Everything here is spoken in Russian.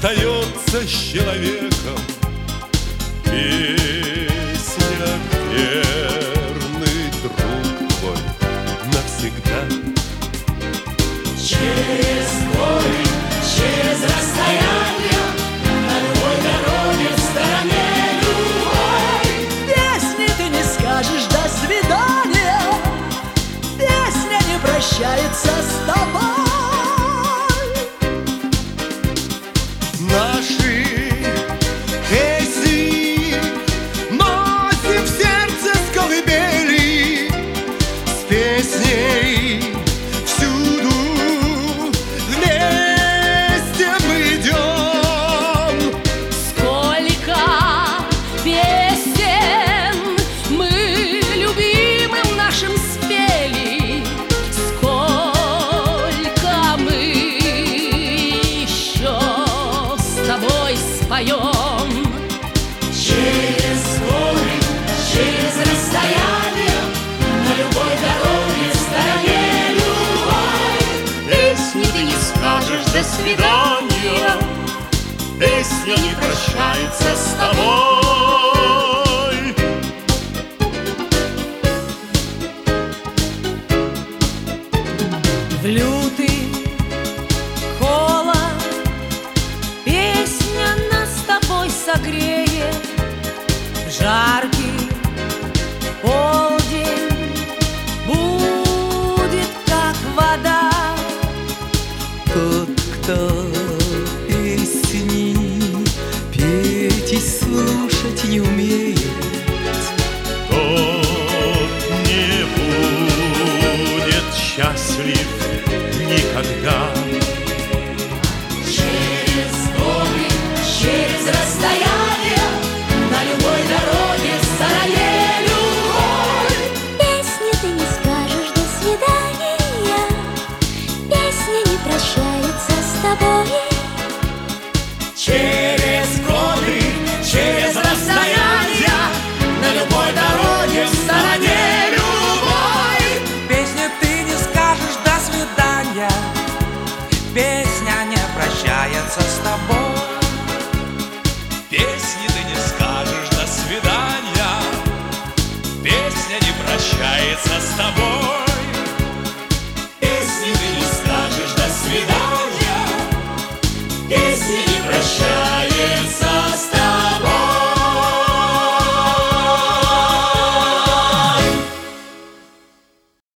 остается с человеком. Песня, верный друг твой навсегда. Через горы, через расстояние, на любой дороге, в стороне любой. Песни ты не скажешь «до свидания», песня не прощается с тобой. Наши песни носим в сердце с колыбели, с песней всюду вместе мы идем. Сколько песен мы любимым нашим спели, сколько мы еще с тобой споем. Через горы, через расстояние, на любой дороге, в стороне любой. Песни ты не скажешь «до свидания», песня не прощается с тобой. В лютый холод песня нас с тобой согреет, в жаркий полдень будет как вода. Тот, кто песни петь и слушать не умеет, Тот не будет счастлив никогда. Через горы, через расстояние, на любой дороге, в стороне любой. Песни ты не скажешь «до свидания», песня не прощается с тобой. Через годы, через расстояние, на любой дороге, в стороне любой. Песню ты не скажешь «до свидания», песня не прощается с тобой. Песни ты не скажешь «до свидания», песня не прощается с тобой.